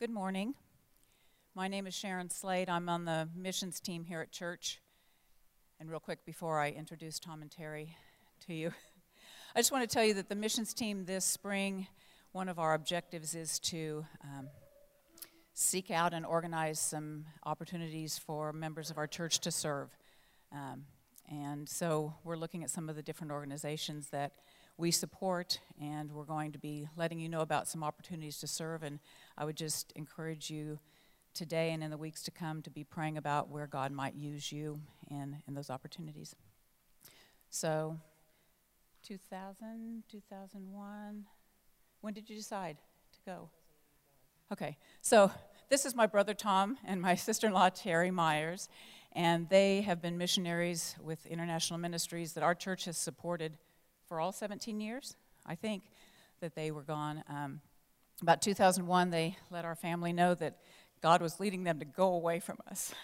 Good morning. My name is Sharon Slade. I'm on the missions team here at church. And real quick, before I introduce Tom and Terry to you, I just want to tell you that the missions team this spring, one of our objectives is to seek out and organize some opportunities for members of our church to serve. And so we're looking at some of the different organizations that we support, and we're going to be letting you know about some opportunities to serve. And I would just encourage you today and in the weeks to come to be praying about where God might use you in those opportunities. So 2000, 2001, when did you decide to go? Okay, so this is my brother Tom and my sister-in-law Terry Myers, and they have been missionaries with International Ministries that our church has supported for all 17 years, I think, that they were gone. About 2001, they let our family know that God was leading them to go away from us.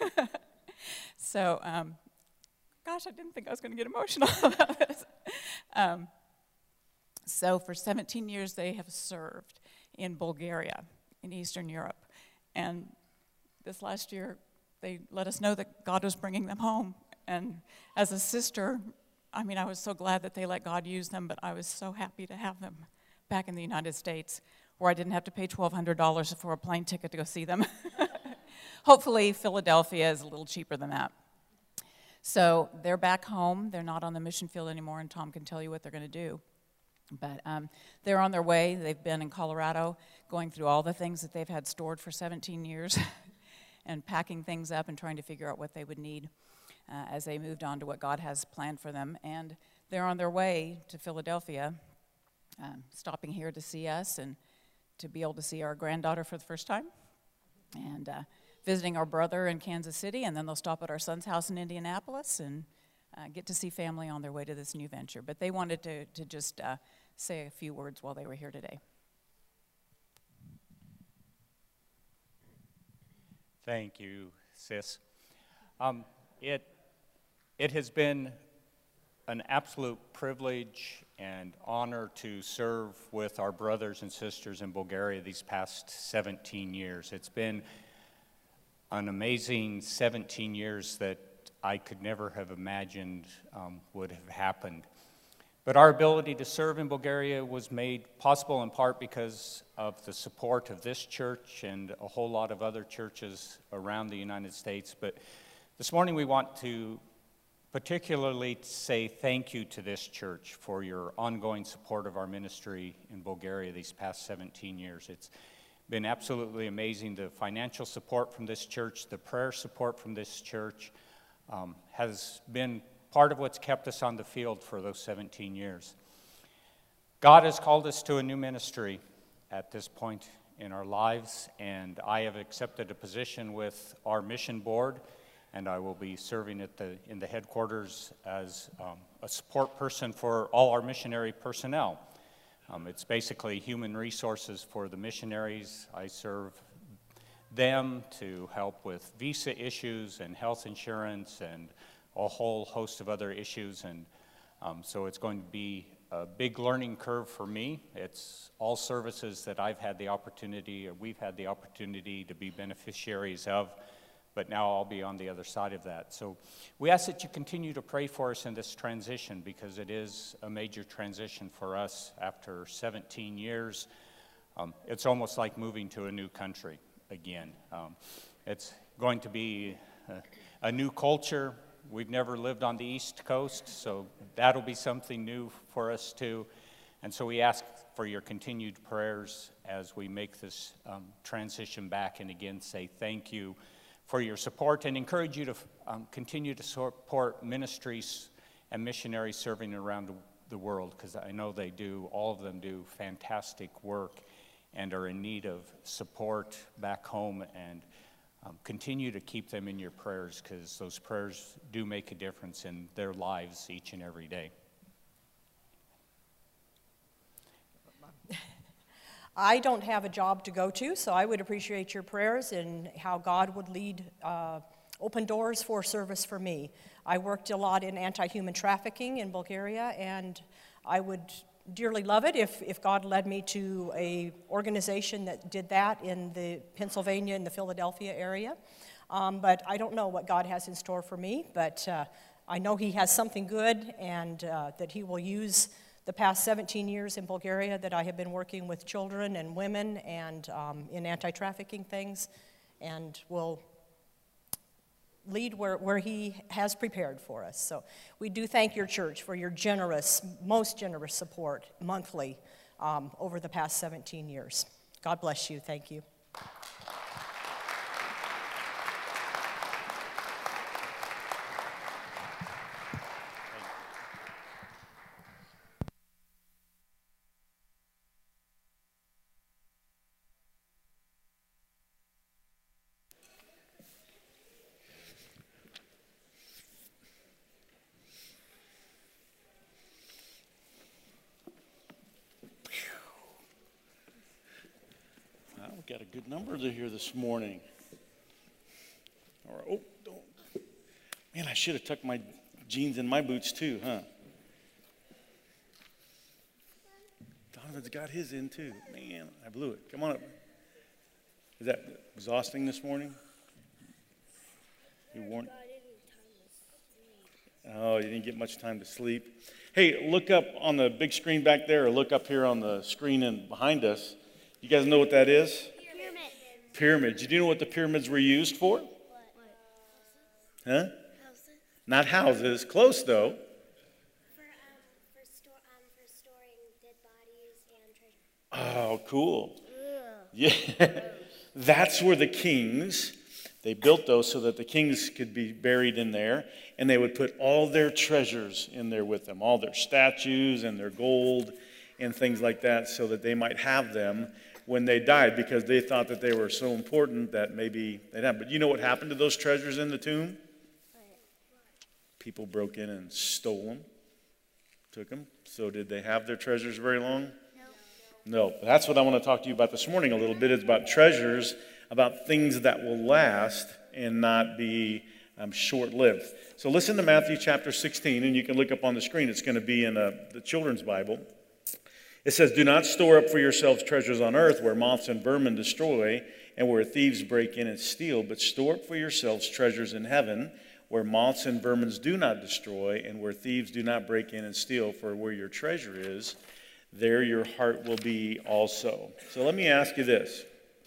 So, gosh, I didn't think I was going to get emotional about this. So for 17 years, they have served in Bulgaria, in Eastern Europe. And this last year, they let us know that God was bringing them home. And as a sister, I mean, I was so glad that they let God use them, but I was so happy to have them back in the United States, where I didn't have to pay $1,200 for a plane ticket to go see them. Hopefully, Philadelphia is a little cheaper than that. So they're back home. They're not on the mission field anymore, and Tom can tell you what they're going to do. But they're on their way. They've been in Colorado going through all the things that they've had stored for 17 years and packing things up and trying to figure out what they would need as they moved on to what God has planned for them. And they're on their way to Philadelphia, stopping here to see us and to be able to see our granddaughter for the first time, and visiting our brother in Kansas City, and then they'll stop at our son's house in Indianapolis and get to see family on their way to this new venture. But they wanted to just say a few words while they were here today. Thank you, sis. It has been an absolute privilege and honor to serve with our brothers and sisters in Bulgaria these past 17 years. It's been an amazing 17 years that I could never have imagined would have happened. But our ability to serve in Bulgaria was made possible in part because of the support of this church and a whole lot of other churches around the United States. But this morning we want to particularly say thank you to this church for your ongoing support of our ministry in Bulgaria these past 17 years. It's been absolutely amazing. The financial support from this church, the prayer support from this church has been part of what's kept us on the field for those 17 years. God has called us to a new ministry at this point in our lives, and I have accepted a position with our mission board, and I will be serving in the headquarters as a support person for all our missionary personnel. It's basically human resources for the missionaries. I serve them to help with visa issues and health insurance and a whole host of other issues, and so it's going to be a big learning curve for me. It's all services that we've had the opportunity to be beneficiaries of, but now I'll be on the other side of that. So we ask that you continue to pray for us in this transition, because it is a major transition for us after 17 years. It's almost like moving to a new country again. It's going to be a new culture. We've never lived on the East Coast, so that'll be something new for us too. And so we ask for your continued prayers as we make this transition back, and again say thank you for your support, and encourage you to continue to support ministries and missionaries serving around the world, because I know all of them do fantastic work and are in need of support back home, and continue to keep them in your prayers, because those prayers do make a difference in their lives each and every day. I don't have a job to go to, so I would appreciate your prayers and how God would lead open doors for service for me. I worked a lot in anti-human trafficking in Bulgaria, and I would dearly love it if God led me to a organization that did that in the Pennsylvania and the Philadelphia area. But I don't know what God has in store for me, but I know He has something good, and that He will use the past 17 years in Bulgaria that I have been working with children and women and in anti-trafficking things, and will lead where He has prepared for us. So we do thank your church for your generous, most generous support monthly over the past 17 years. God bless you. Thank you. We got a good number to hear this morning. All right. Oh, don't. Man, I should have tucked my jeans in my boots too, huh? Donovan's got his in too. Man, I blew it. Come on up. Is that exhausting this morning? You weren't? Oh, you didn't get much time to sleep. Hey, look up on the big screen back there, or look up here on the screen and behind us. You guys know what that is? Pyramids. Do you know what the pyramids were used for? What? Huh? Houses? Not houses. Close, though. For storing dead bodies and treasure. Oh, cool. Ugh. Yeah. That's where the kings, they built those so that the kings could be buried in there, and they would put all their treasures in there with them, all their statues and their gold and things like that, so that they might have them when they died, because they thought that they were so important that maybe they'd have. But you know what happened to those treasures in the tomb? People broke in and stole them, took them. So did they have their treasures very long? No. That's what I want to talk to you about this morning a little bit. It's about treasures, about things that will last and not be short-lived. So listen to Matthew chapter 16, and you can look up on the screen. It's going to be in the children's Bible. It says, "Do not store up for yourselves treasures on earth where moths and vermin destroy and where thieves break in and steal, but store up for yourselves treasures in heaven where moths and vermin do not destroy and where thieves do not break in and steal. For where your treasure is, there your heart will be also." So let me ask you this.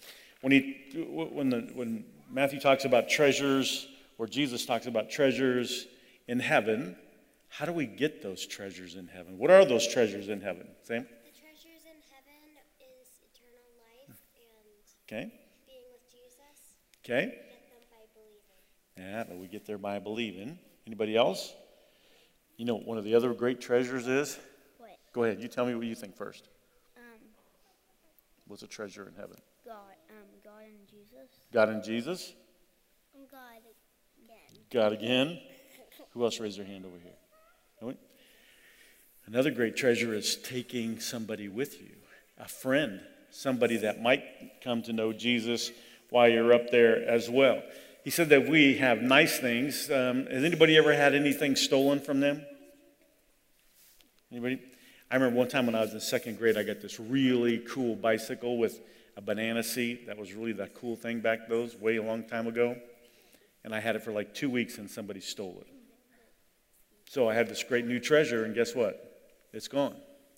When Matthew talks about treasures, or Jesus talks about treasures in heaven, how do we get those treasures in heaven? What are those treasures in heaven? Sam? Treasures in heaven is eternal life and Okay. being with Jesus. Okay. We get them by believing. Yeah, but we get there by believing. Anybody else? You know what one of the other great treasures is? What? Go ahead. You tell me what you think first. Um, What's a treasure in heaven? God and Jesus. God and Jesus? God again. God again? Who else raised their hand over here? No one? Another great treasure is taking somebody with you, a friend, somebody that might come to know Jesus while you're up there as well. He said that we have nice things. Has anybody ever had anything stolen from them? Anybody? I remember one time when I was in second grade, I got this really cool bicycle with a banana seat. That was really the cool thing back those way a long time ago. And I had it for like 2 weeks and somebody stole it. So I had this great new treasure, and guess what? It's gone.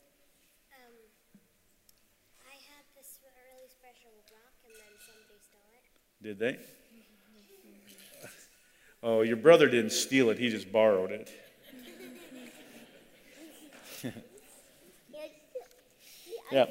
I had this really special rock and then somebody stole it. Did they? Oh, your brother didn't steal it. He just borrowed it. Yeah.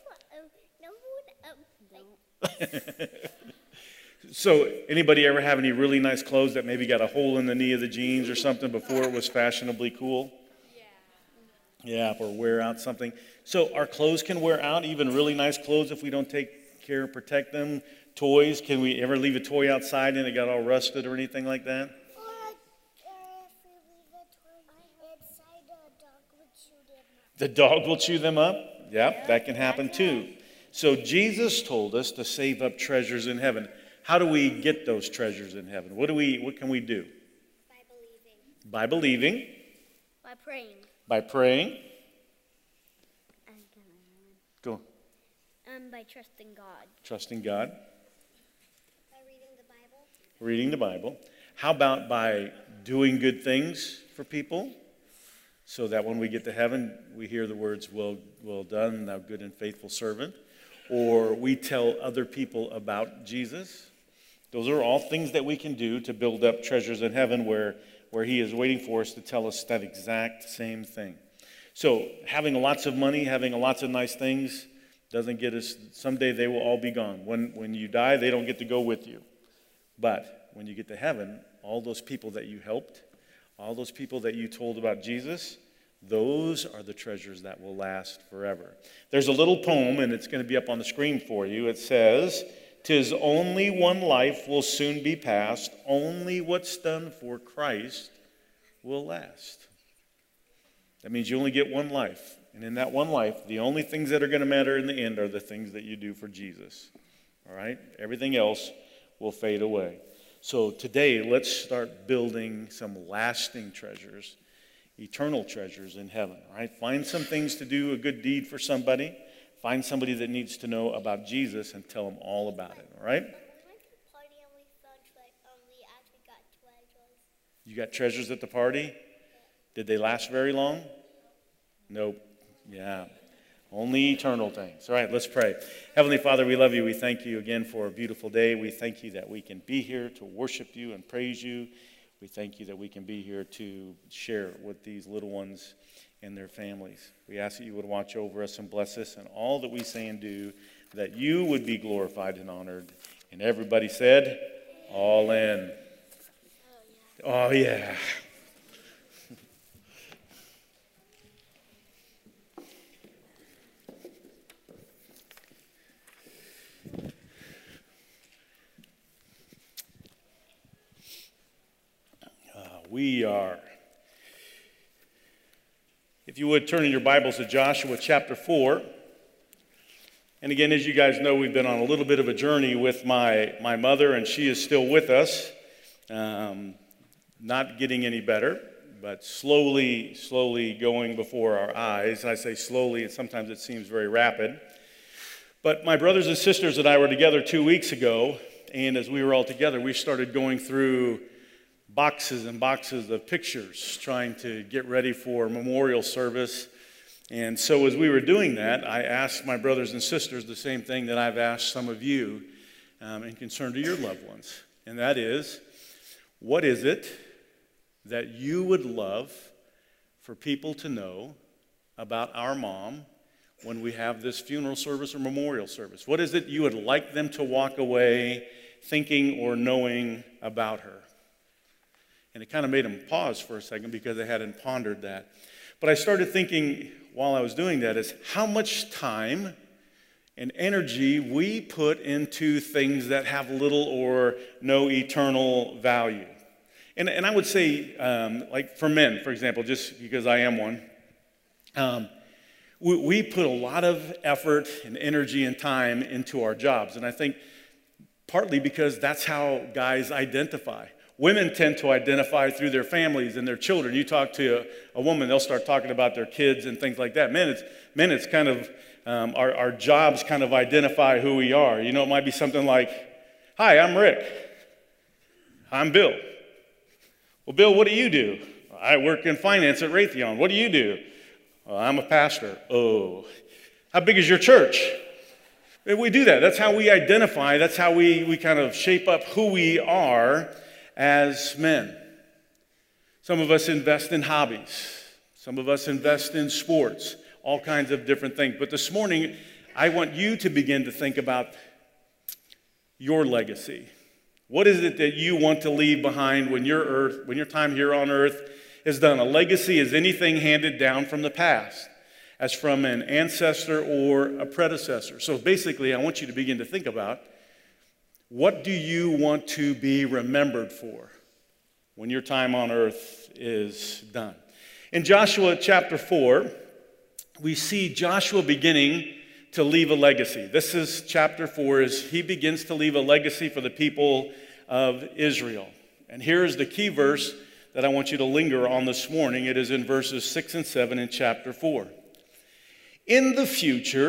So anybody ever have any really nice clothes that maybe got a hole in the knee of the jeans or something before it was fashionably cool? Yeah, or wear out something. So our clothes can wear out, even really nice clothes, if we don't take care and protect them. Toys, can we ever leave a toy outside and it got all rusted or anything like that? Or if we leave a toy inside, a dog would chew them up. The dog will chew them up? Yep, that can happen too. So Jesus told us to save up treasures in heaven. How do we get those treasures in heaven? What can we do? By believing. By believing. By praying. By praying. Go. By trusting God. Trusting God. By reading the Bible. Reading the Bible. How about by doing good things for people so that when we get to heaven, we hear the words, well done, thou good and faithful servant. Or we tell other people about Jesus. Those are all things that we can do to build up treasures in heaven where he is waiting for us to tell us that exact same thing. So having lots of money, having lots of nice things doesn't get us, someday they will all be gone. When you die, they don't get to go with you. But when you get to heaven, all those people that you helped, all those people that you told about Jesus, those are the treasures that will last forever. There's a little poem, and it's going to be up on the screen for you. It says, "'Tis only one life will soon be past, only what's done for Christ will last." That means you only get one life. And in that one life, the only things that are going to matter in the end are the things that you do for Jesus. All right? Everything else will fade away. So today, let's start building some lasting treasures, eternal treasures in heaven. All right? Find some things to do, a good deed for somebody. Find somebody that needs to know about Jesus and tell them all about it. All right? We went to the party and we found we actually got treasures. You got treasures at the party? Did they last very long? Nope. Yeah. Only eternal things. All right, let's pray. Heavenly Father, we love you. We thank you again for a beautiful day. We thank you that we can be here to worship you and praise you. We thank you that we can be here to share with these little ones and their families. We ask that you would watch over us and bless us and all that we say and do, that you would be glorified and honored. And everybody said, all in. Oh, yeah. We are, if you would turn in your Bibles to Joshua chapter 4. And again, as you guys know, we've been on a little bit of a journey with my mother, and she is still with us. Not getting any better, but slowly going before our eyes. I say slowly, and sometimes it seems very rapid. But my brothers and sisters and I were together 2 weeks ago, and as we were all together, we started going through boxes and boxes of pictures, trying to get ready for memorial service. And so as we were doing that, I asked my brothers and sisters the same thing that I've asked some of you in concern to your loved ones. And that is, what is it that you would love for people to know about our mom when we have this funeral service or memorial service? What is it you would like them to walk away thinking or knowing about her? And it kind of made them pause for a second because they hadn't pondered that. But I started thinking while I was doing that is how much time and energy we put into things that have little or no eternal value. And I would say, like for men, for example, just because I am one, we put a lot of effort and energy and time into our jobs. And I think partly because that's how guys identify. Women tend to identify through their families and their children. You talk to a woman, they'll start talking about their kids and things like that. Men, it's kind of, our jobs kind of identify who we are. You know, it might be something like, hi, I'm Rick. I'm Bill. Well, Bill, what do you do? I work in finance at Raytheon. What do you do? Well, I'm a pastor. Oh. How big is your church? We do that. That's how we identify. That's how we kind of shape up who we are as men. Some of us invest in hobbies. Some of us invest in sports, all kinds of different things. But this morning, I want you to begin to think about your legacy. What is it that you want to leave behind when your time here on earth is done? A legacy is anything handed down from the past, as from an ancestor or a predecessor. So basically, I want you to begin to think about, what do you want to be remembered for when your time on earth is done? In Joshua chapter 4, we see Joshua beginning to leave a legacy. This is chapter 4, as he begins to leave a legacy for the people of Israel. And here is the key verse that I want you to linger on this morning. It is in verses 6 and 7 in chapter 4. In the future,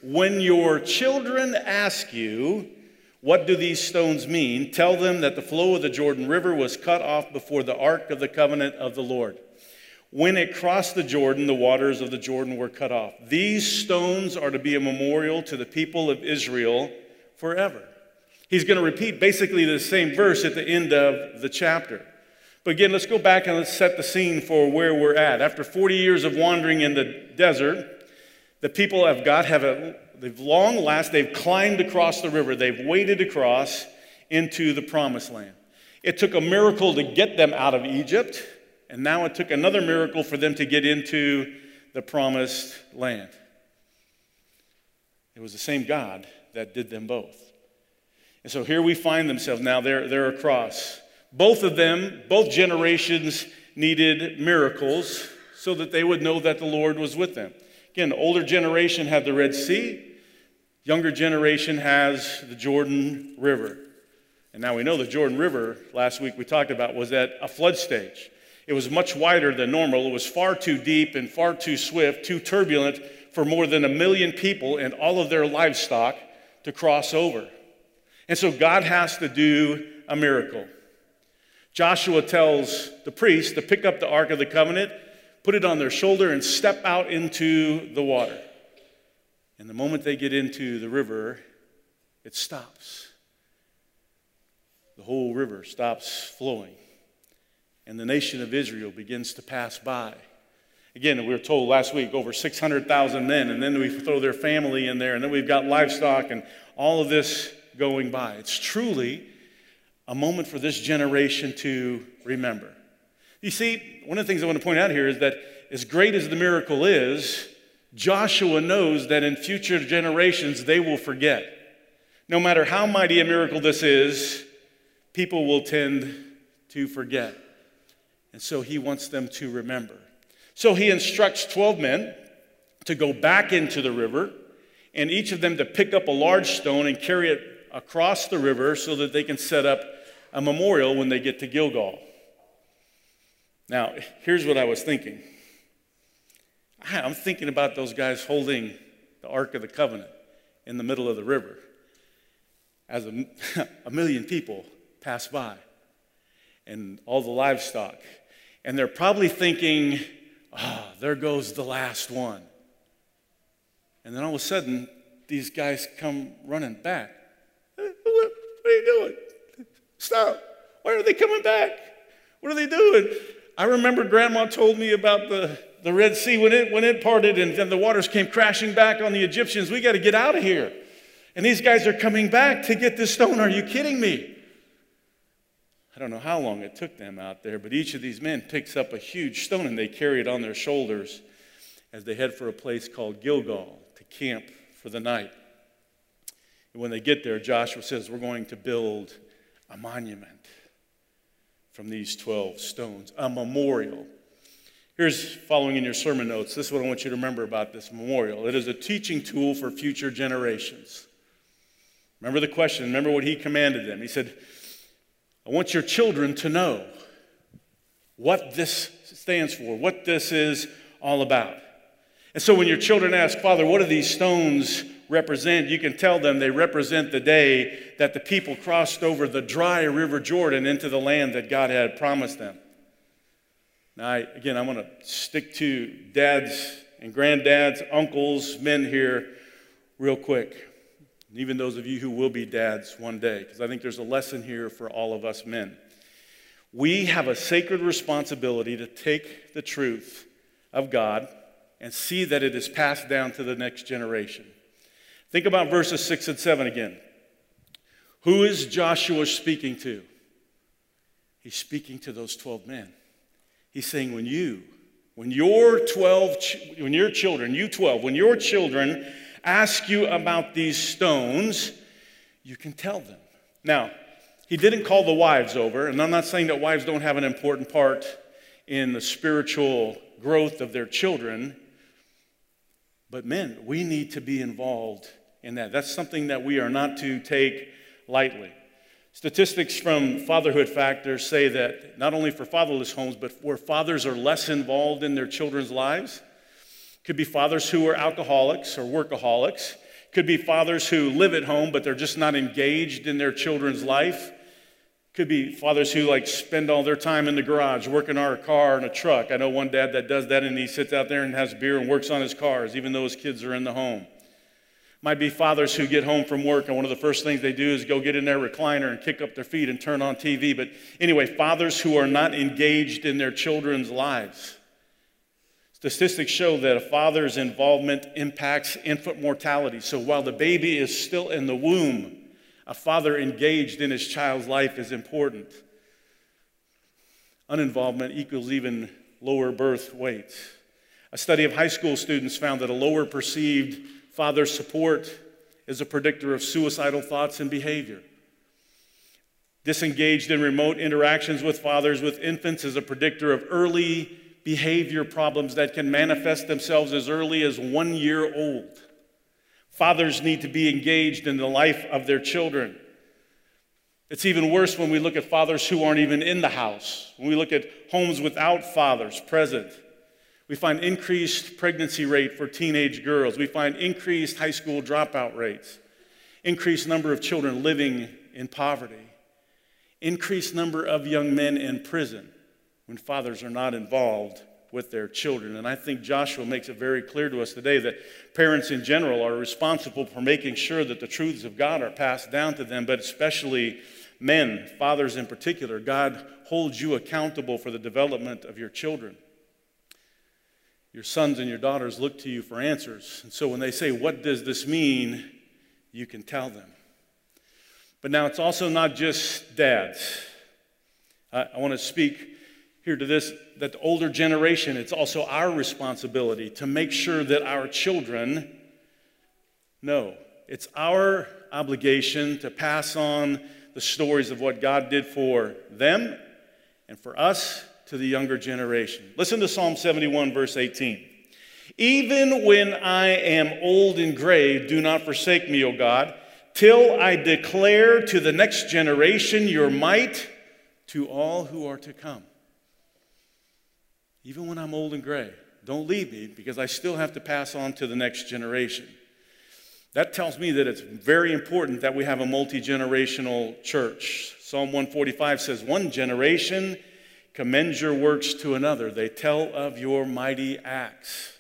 when your children ask you, what do these stones mean? Tell them that the flow of the Jordan River was cut off before the ark of the covenant of the Lord. When it crossed the Jordan, the waters of the Jordan were cut off. These stones are to be a memorial to the people of Israel forever. He's going to repeat basically the same verse at the end of the chapter. But again, let's go back and let's set the scene for where we're at. After 40 years of wandering in the desert, the people of God they've climbed across the river. They've waded across into the promised land. It took a miracle to get them out of Egypt, and now it took another miracle for them to get into the promised land. It was the same God that did them both. And so here we find themselves now, they're across. Both of them, both generations needed miracles so that they would know that the Lord was with them. Again, the older generation had the Red Sea. Younger generation has the Jordan River. And now we know the Jordan River, last week we talked about, was at a flood stage. It was much wider than normal. It was far too deep and far too swift, too turbulent for more than 1 million people and all of their livestock to cross over. And so God has to do a miracle. Joshua tells the priests to pick up the Ark of the Covenant, put it on their shoulder, and step out into the water. And the moment they get into the river, it stops. The whole river stops flowing. And the nation of Israel begins to pass by. Again, we were told last week over 600,000 men, and then we throw their family in there, and then we've got livestock and all of this going by. It's truly a moment for this generation to remember. You see, one of the things I want to point out here is that as great as the miracle is, Joshua knows that in future generations they will forget. No matter how mighty a miracle this is, people will tend to forget. And so he wants them to remember. So he instructs 12 men to go back into the river, and each of them to pick up a large stone and carry it across the river so that they can set up a memorial when they get to Gilgal. Now, here's what I was thinking. I'm thinking about those guys holding the Ark of the Covenant in the middle of the river as 1 million people pass by and all the livestock. And they're probably thinking, there goes the last one. And then all of a sudden, these guys come running back. What are you doing? Stop. Why are they coming back? What are they doing? I remember Grandma told me about the Red Sea when it parted and then the waters came crashing back on the Egyptians. We got to get out of here. And these guys are coming back to get this stone. Are you kidding me? I don't know how long it took them out there, but each of these men picks up a huge stone and they carry it on their shoulders as they head for a place called Gilgal to camp for the night. And when they get there, Joshua says, we're going to build a monument from these 12 stones, a memorial. Here's following in your sermon notes. This is what I want you to remember about this memorial. It is a teaching tool for future generations. Remember the question. Remember what he commanded them. He said, I want your children to know what this stands for, what this is all about. And so when your children ask, Father, what do these stones represent? You can tell them they represent the day that the people crossed over the dry river Jordan into the land that God had promised them. Now, I want to stick to dads and granddads, uncles, men here real quick. And even those of you who will be dads one day, because I think there's a lesson here for all of us men. We have a sacred responsibility to take the truth of God and see that it is passed down to the next generation. Think about verses 6 and 7 again. Who is Joshua speaking to? He's speaking to those 12 men. He's saying when your children ask you about these stones, you can tell them. Now, he didn't call the wives over, and I'm not saying that wives don't have an important part in the spiritual growth of their children, but men, we need to be involved in that. That's something that we are not to take lightly. Statistics from Fatherhood Factors say that not only for fatherless homes, but where fathers are less involved in their children's lives, could be fathers who are alcoholics or workaholics, Could be fathers who live at home, but they're just not engaged in their children's life. Could be fathers who spend all their time in the garage working on a car and a truck. I know one dad that does that, and he sits out there and has beer and works on his cars, even though his kids are in the home. Might be fathers who get home from work, and one of the first things they do is go get in their recliner and kick up their feet and turn on TV. But anyway, fathers who are not engaged in their children's lives. Statistics show that a father's involvement impacts infant mortality. So while the baby is still in the womb, a father engaged in his child's life is important. Uninvolvement equals even lower birth weights. A study of high school students found that a lower perceived father support is a predictor of suicidal thoughts and behavior. Disengaged in remote interactions with fathers with infants is a predictor of early behavior problems that can manifest themselves as early as 1 year old. Fathers need to be engaged in the life of their children. It's even worse when we look at fathers who aren't even in the house. When we look at homes without fathers present, we find increased pregnancy rate for teenage girls. We find increased high school dropout rates, increased number of children living in poverty, increased number of young men in prison when fathers are not involved with their children. And I think Joshua makes it very clear to us today that parents in general are responsible for making sure that the truths of God are passed down to them, but especially men, fathers in particular. God holds you accountable for the development of your children. Your sons and your daughters look to you for answers. And so when they say, "What does this mean?" you can tell them. But now it's also not just dads. I want to speak here to this, that the older generation, it's also our responsibility to make sure that our children know. It's our obligation to pass on the stories of what God did for them and for us to the younger generation. Listen to Psalm 71, verse 18. "Even when I am old and gray, do not forsake me, O God, till I declare to the next generation your might to all who are to come." Even when I'm old and gray, don't leave me, because I still have to pass on to the next generation. That tells me that it's very important that we have a multi-generational church. Psalm 145 says, "One generation commends your works to another. They tell of your mighty acts."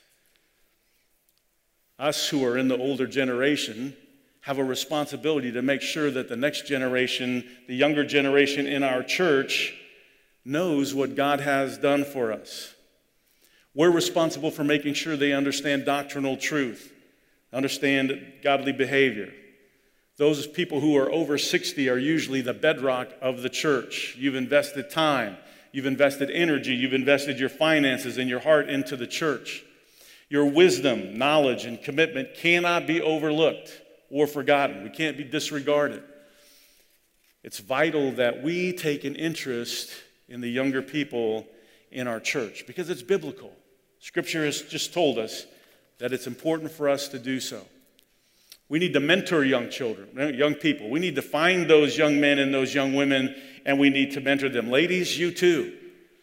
Us who are in the older generation have a responsibility to make sure that the next generation, the younger generation in our church, knows what God has done for us. We're responsible for making sure they understand doctrinal truth, understand godly behavior. Those people who are over 60 are usually the bedrock of the church. You've invested time, you've invested energy, you've invested your finances and your heart into the church. Your wisdom, knowledge, and commitment cannot be overlooked or forgotten. We can't be disregarded. It's vital that we take an interest in the younger people in our church because it's biblical. Scripture has just told us that it's important for us to do so. We need to mentor young children, young people. We need to find those young men and those young women, and we need to mentor them. Ladies, you too.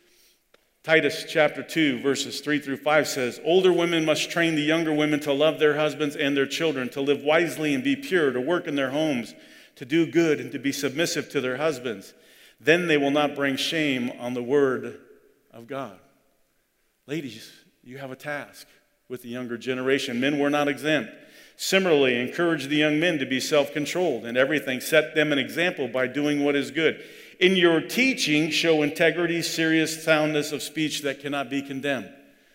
Titus chapter 2, verses 3 through 5 says, "Older women must train the younger women to love their husbands and their children, to live wisely and be pure, to work in their homes, to do good, and to be submissive to their husbands. Then they will not bring shame on the word of God." Ladies, you have a task with the younger generation. Men were not exempt. Similarly, encourage the young men to be self-controlled in everything. Set them an example by doing what is good. In your teaching, show integrity, serious soundness of speech that cannot be condemned.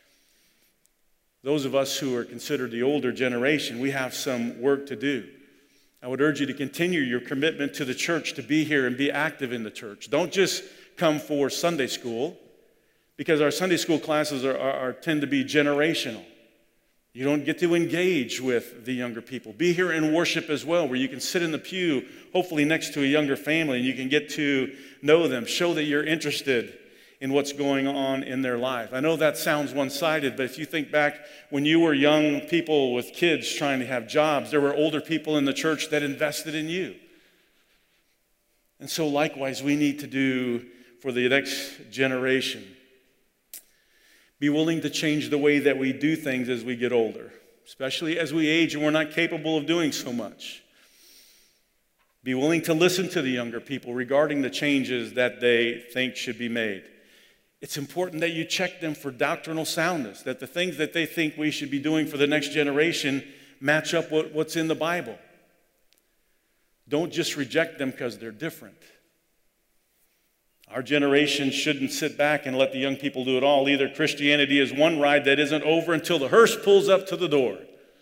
Those of us who are considered the older generation, we have some work to do. I would urge you to continue your commitment to the church, to be here and be active in the church. Don't just come for Sunday school, because our Sunday school classes tend to be generational. You don't get to engage with the younger people. Be here in worship as well, where you can sit in the pew, hopefully next to a younger family, and you can get to know them, show that you're interested in what's going on in their life. I know that sounds one-sided, but if you think back when you were young people with kids trying to have jobs, there were older people in the church that invested in you. And so likewise, we need to do for the next generation. Be willing to change the way that we do things as we get older. especially as we age and we're not capable of doing so much. Be willing to listen to the younger people regarding the changes that they think should be made. It's important that you check them for doctrinal soundness, that the things that they think we should be doing for the next generation match up with what's in the Bible. Don't just reject them because they're different. Our generation shouldn't sit back and let the young people do it all either. Christianity is one ride that isn't over until the hearse pulls up to the door.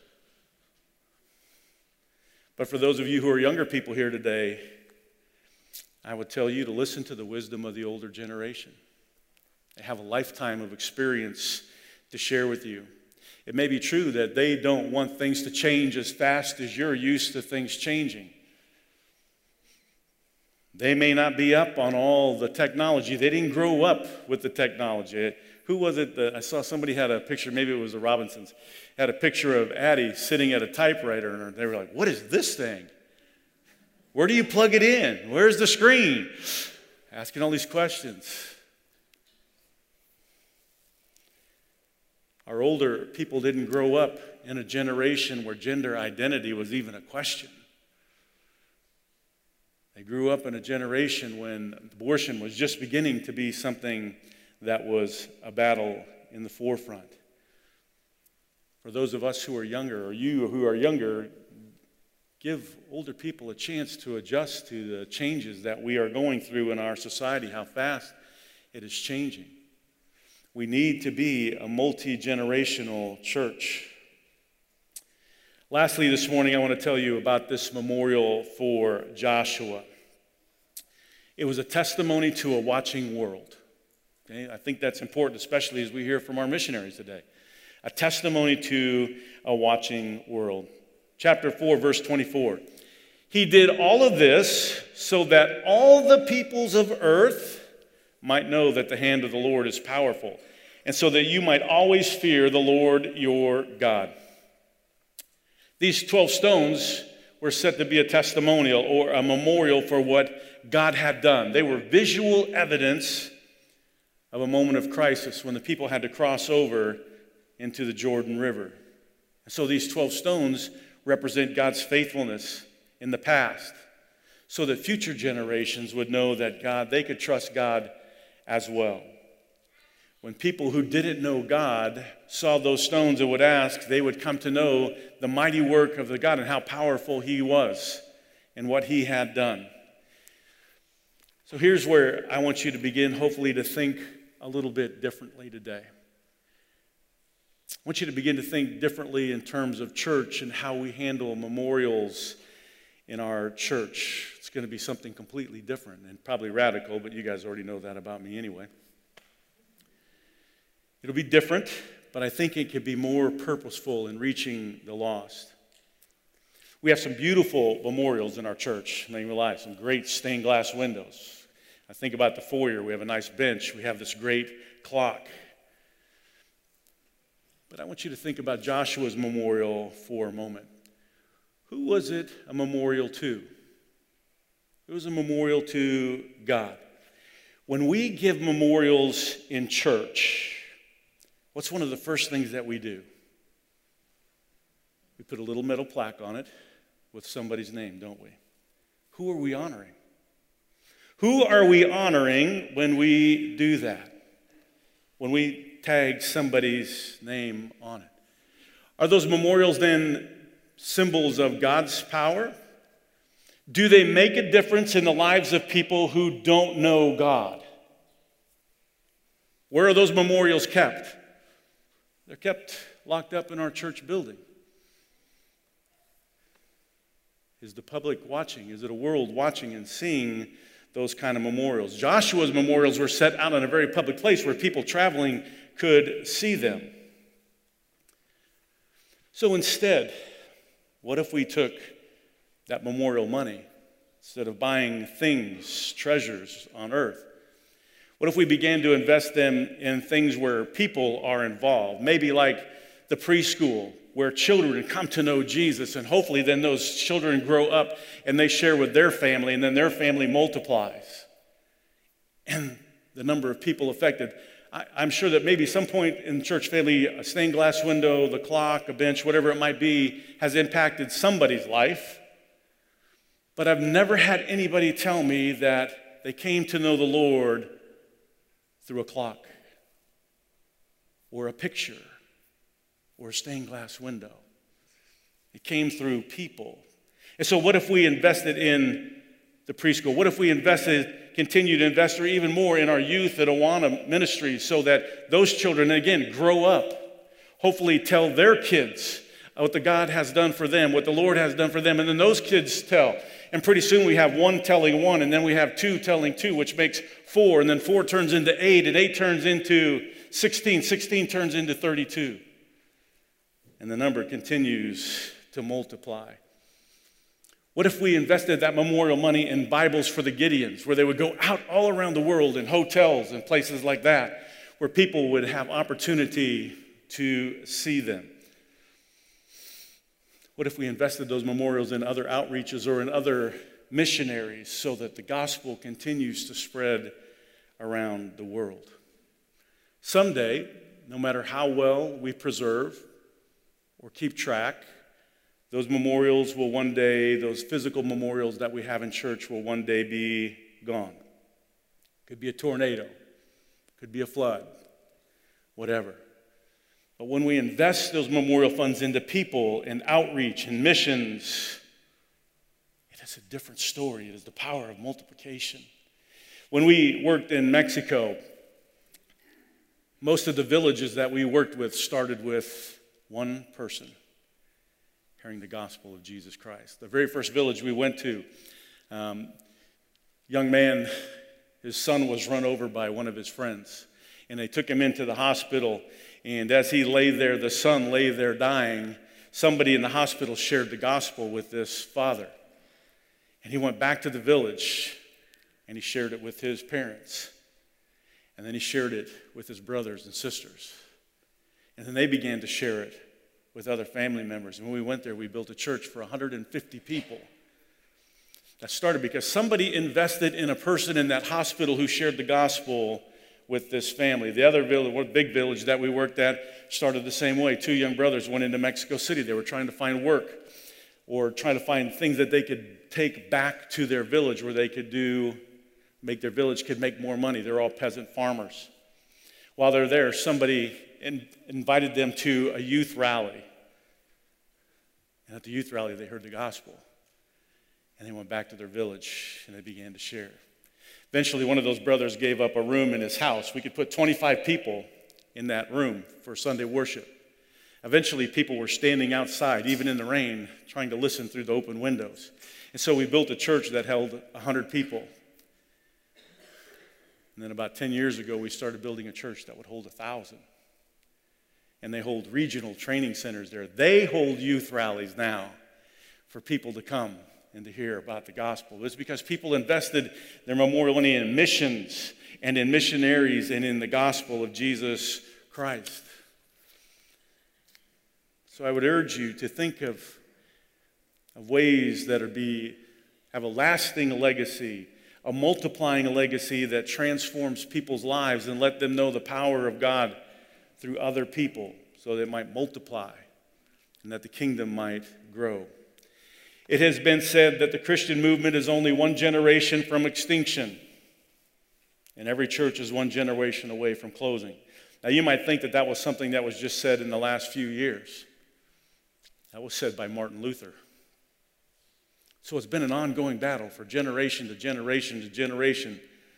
But for those of you who are younger people here today, I would tell you to listen to the wisdom of the older generation. They have a lifetime of experience to share with you. It may be true that they don't want things to change as fast as you're used to things changing. They may not be up on all the technology. They didn't grow up with the technology. Who was it? I saw somebody had a picture, maybe it was the Robinsons, had a picture of Addie sitting at a typewriter, and they were like, what is this thing? Where do you plug it in? Where's the screen? Asking all these questions. Our older people didn't grow up in a generation where gender identity was even a question. They grew up in a generation when abortion was just beginning to be something that was a battle in the forefront. For those of us who are younger, or you who are younger, give older people a chance to adjust to the changes that we are going through in our society, how fast it is changing. We need to be a multi-generational church. Lastly, this morning, I want to tell you about this memorial for Joshua. It was a testimony to a watching world. Okay? I think that's important, especially as we hear from our missionaries today. A testimony to a watching world. Chapter 4, verse 24. He did all of this so that all the peoples of earth might know that the hand of the Lord is powerful, and so that you might always fear the Lord your God. These 12 stones were set to be a testimonial or a memorial for what God had done. They were visual evidence of a moment of crisis when the people had to cross over into the Jordan River. And so these 12 stones represent God's faithfulness in the past, so that future generations would know that they could trust God as well. When people who didn't know God saw those stones and would ask, they would come to know the mighty work of the God and how powerful He was and what He had done. So here's where I want you to begin, hopefully, to think a little bit differently today. I want you to begin to think differently in terms of church and how we handle memorials in our church. It's going to be something completely different and probably radical, but you guys already know that about me anyway. It'll be different, but I think it could be more purposeful in reaching the lost. We have some beautiful memorials in our church, not even lie, some great stained glass windows. I think about the foyer. We have a nice bench. We have this great clock. But I want you to think about Joshua's memorial for a moment. Who was it a memorial to? It was a memorial to God. When we give memorials in church, what's one of the first things that we do? We put a little metal plaque on it with somebody's name, don't we? Who are we honoring? Who are we honoring when we do that? When we tag somebody's name on it? Are those memorials then symbols of God's power? Do they make a difference in the lives of people who don't know God? Where are those memorials kept? They're kept locked up in our church building. Is the public watching? Is it a world watching and seeing those kind of memorials? Joshua's memorials were set out in a very public place where people traveling could see them. So instead, what if we took that memorial money, instead of buying things, treasures on earth? What if we began to invest them in things where people are involved? Maybe like the preschool, where children come to know Jesus, and hopefully then those children grow up and they share with their family, and then their family multiplies. And the number of people affected. I'm sure that maybe some point in church family, a stained glass window, the clock, a bench, whatever it might be, has impacted somebody's life. But I've never had anybody tell me that they came to know the Lord through a clock or a picture or a stained glass window. It came through people. And so what if we invested in the preschool? What if we continue to invest or even more in our youth at Awana Ministries so that those children, again, grow up, hopefully tell their kids what the God has done for them, what the Lord has done for them, and then those kids tell. And pretty soon we have one telling one, and then we have two telling two, which makes 4, and then 4 turns into 8, and 8 turns into 16, 16 turns into 32. And the number continues to multiply. What if we invested that memorial money in Bibles for the Gideons, where they would go out all around the world in hotels and places like that, where people would have opportunity to see them? What if we invested those memorials in other outreaches or in other missionaries so that the gospel continues to spread around the world? Someday, no matter how well we preserve or keep track, those memorials will one day, those physical memorials that we have in church will one day be gone. Could be a tornado, could be a flood, whatever. But when we invest those memorial funds into people and outreach and missions, it is a different story. It is the power of multiplication. When we worked in Mexico, most of the villages that we worked with started with one person hearing the gospel of Jesus Christ. The very first village we went to, young man, his son was run over by one of his friends, and they took him into the hospital, and as he lay there, the son lay there dying, somebody in the hospital shared the gospel with this father, and he went back to the village, and he shared it with his parents, and then he shared it with his brothers and sisters, and then they began to share it with other family members. And when we went there, we built a church for 150 people. That started because somebody invested in a person in that hospital who shared the gospel with this family. The other village, big village that we worked at, started the same way. 2 young brothers went into Mexico City. They were trying to find work or trying to find things that they could take back to their village where they could make their village could make more money. They're all peasant farmers. While they're there, somebody invited them to a youth rally. And at the youth rally, they heard the gospel. And they went back to their village, and they began to share. Eventually, one of those brothers gave up a room in his house. We could put 25 people in that room for Sunday worship. Eventually, people were standing outside, even in the rain, trying to listen through the open windows. And so we built a church that held 100 people. And then about 10 years ago, we started building a church that would hold 1,000. And they hold regional training centers there. They hold youth rallies now for people to come and to hear about the gospel. It's because people invested their memorial money in missions and in missionaries and in the gospel of Jesus Christ. So I would urge you to think of ways that have a lasting legacy, a multiplying legacy that transforms people's lives and let them know the power of God through other people so that it might multiply and that the kingdom might grow. It has been said that the Christian movement is only one generation from extinction, and every church is one generation away from closing. Now, you might think that was something that was just said in the last few years. That was said by Martin Luther. So it's been an ongoing battle for generation to generation to generation.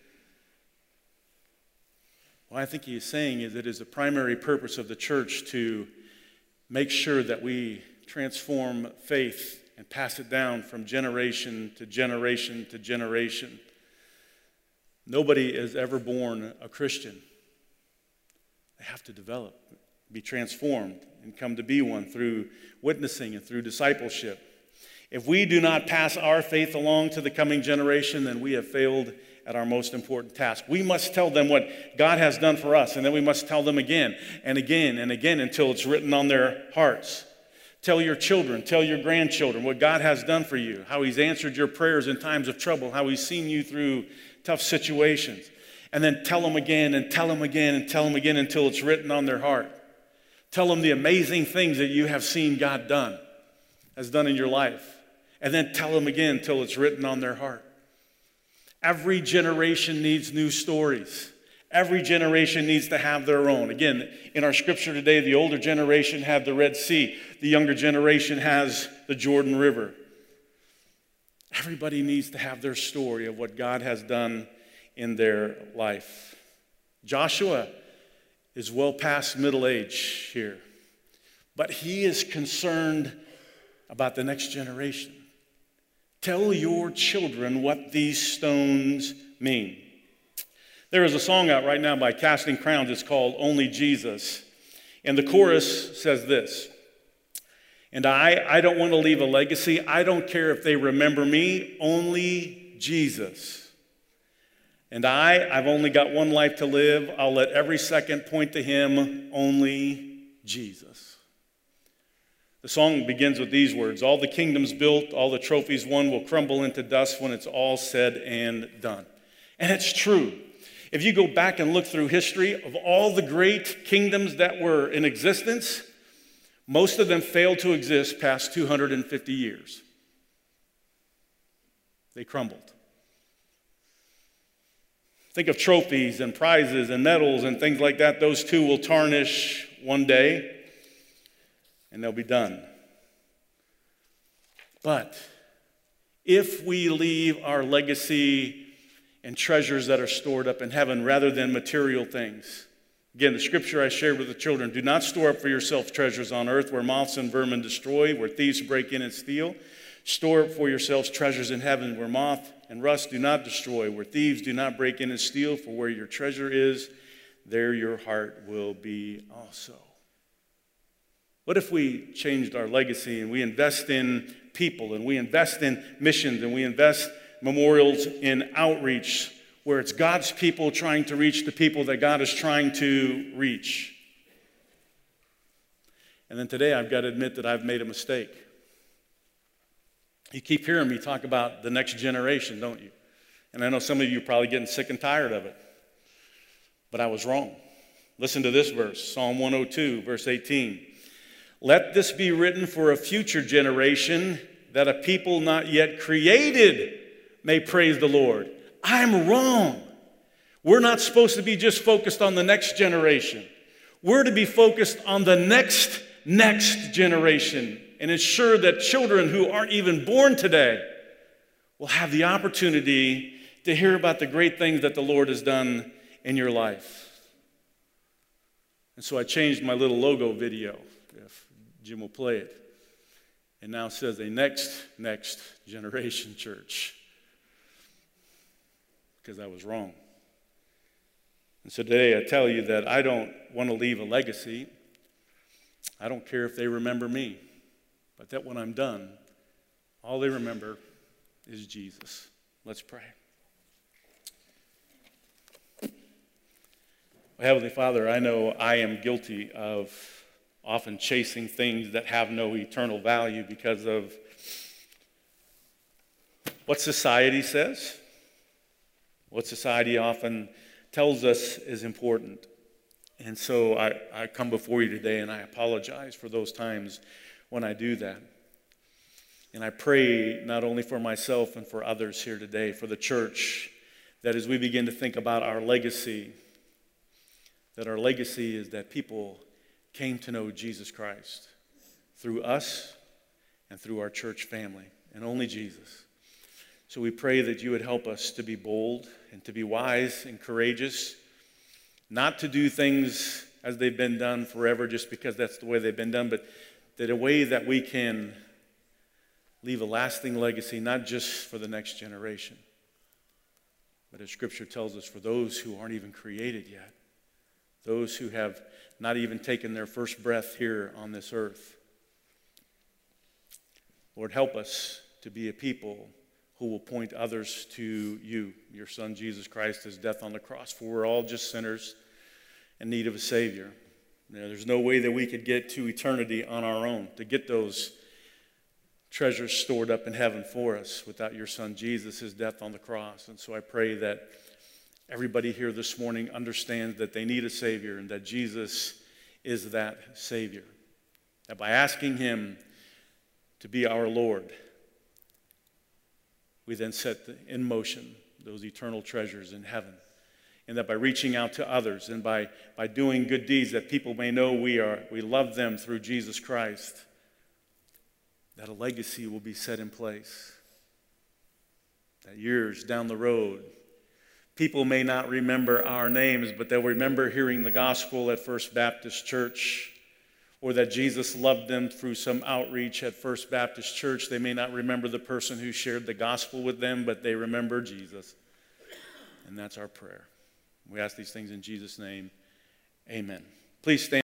What I think he is saying is it is the primary purpose of the church to make sure that we transform faith and pass it down from generation to generation to generation. Nobody is ever born a Christian. They have to develop, be transformed, and come to be one through witnessing and through discipleship. If we do not pass our faith along to the coming generation, then we have failed at our most important task. We must tell them what God has done for us, and then we must tell them again and again and again until it's written on their hearts. Tell your children, tell your grandchildren what God has done for you, how he's answered your prayers in times of trouble, how he's seen you through tough situations. And then tell them again and tell them again and tell them again until it's written on their heart. Tell them the amazing things that you have seen God has done in your life. And then tell them again until it's written on their heart. Every generation needs new stories. Every generation needs to have their own. Again, in our scripture today, the older generation had the Red Sea. The younger generation has the Jordan River. Everybody needs to have their story of what God has done in their life. Joshua is well past middle age here, but he is concerned about the next generation. Tell your children what these stones mean. There is a song out right now by Casting Crowns. It's called Only Jesus. And the chorus says this: and I don't want to leave a legacy. I don't care if they remember me, only Jesus. And I've only got one life to live. I'll let every second point to him, only Jesus. The song begins with these words: all the kingdoms built, all the trophies won will crumble into dust when it's all said and done. And it's true. If you go back and look through history of all the great kingdoms that were in existence, most of them failed to exist past 250 years. They crumbled. Think of trophies and prizes and medals and things like that. Those too will tarnish one day, and they'll be done. But if we leave our legacy and treasures that are stored up in heaven rather than material things. Again, the scripture I shared with the children: do not store up for yourself treasures on earth where moths and vermin destroy, where thieves break in and steal. Store up for yourselves treasures in heaven where moth and rust do not destroy, where thieves do not break in and steal. For where your treasure is, there your heart will be also. What if we changed our legacy and we invest in people and we invest in missions and we invest memorials in outreach where it's God's people trying to reach the people that God is trying to reach? And then today I've got to admit that I've made a mistake. You keep hearing me talk about the next generation, don't you? And I know some of you are probably getting sick and tired of it. But I was wrong. Listen to this verse, Psalm 102, verse 18. Let this be written for a future generation, that a people not yet created may praise the Lord. I'm wrong. We're not supposed to be just focused on the next generation. We're to be focused on the next generation and ensure that children who aren't even born today will have the opportunity to hear about the great things that the Lord has done in your life. And so I changed my little logo video, if Jim will play it. It now says a next generation church, because I was wrong. And so today I tell you that I don't want to leave a legacy. I don't care if they remember me, but that when I'm done, all they remember is Jesus. Let's pray. Heavenly Father, I know I am guilty of often chasing things that have no eternal value because of what society says, what society often tells us is important. And so I come before you today and I apologize for those times when I do that. And I pray not only for myself and for others here today, for the church, that as we begin to think about our legacy, that our legacy is that people came to know Jesus Christ through us and through our church family, and only Jesus. So we pray that you would help us to be bold and to be wise and courageous, not to do things as they've been done forever just because that's the way they've been done, but that a way that we can leave a lasting legacy, not just for the next generation, but as Scripture tells us, for those who aren't even created yet, those who have not even taken their first breath here on this earth. Lord, help us to be a people who will point others to you, your Son, Jesus Christ, his death on the cross, for we're all just sinners in need of a Savior. There's no way that we could get to eternity on our own, to get those treasures stored up in heaven for us without your Son, Jesus, his death on the cross. And so I pray that everybody here this morning understands that they need a Savior and that Jesus is that Savior. That by asking Him to be our Lord, we then set in motion those eternal treasures in heaven. And that by reaching out to others and by doing good deeds that people may know we love them through Jesus Christ, that a legacy will be set in place. That years down the road, people may not remember our names, but they'll remember hearing the gospel at First Baptist Church, or that Jesus loved them through some outreach at First Baptist Church. They may not remember the person who shared the gospel with them, but they remember Jesus. And that's our prayer. We ask these things in Jesus' name. Amen. Please stand.